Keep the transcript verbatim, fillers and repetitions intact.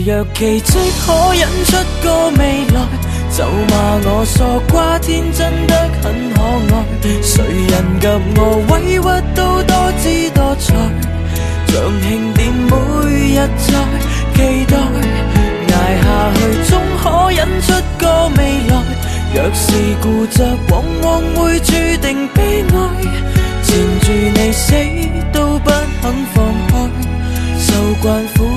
若奇迹可引出個未來，就罵我傻瓜天真得很可愛。誰人及我委屈都多姿多彩，像慶典每日在期待，捱下去終可引出個未來。若是固執，往往會注定悲哀，纏住你死都不肯放開，受慣苦